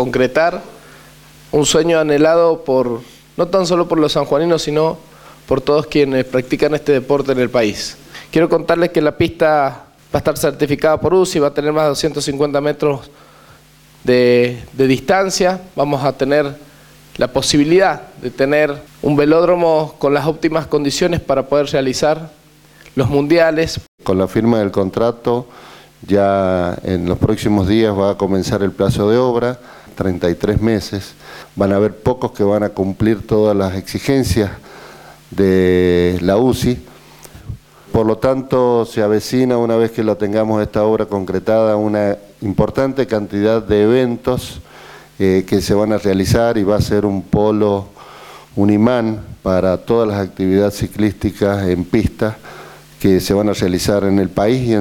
concretar un sueño anhelado no tan solo por los sanjuaninos, sino por todos quienes practican este deporte en el país. Quiero contarles que la pista va a estar certificada por UCI, va a tener más de 250 metros de distancia. Vamos a tener la posibilidad de tener un velódromo con las óptimas condiciones para poder realizar los mundiales. Con la firma del contrato, ya en los próximos días va a comenzar el plazo de obra, 33 meses. Van a haber pocos que van a cumplir todas las exigencias de la UCI. Por lo tanto, se avecina, una vez que lo tengamos esta obra concretada, una importante cantidad de eventos que se van a realizar, y va a ser un polo, un imán para todas las actividades ciclísticas en pista que se van a realizar en el país y en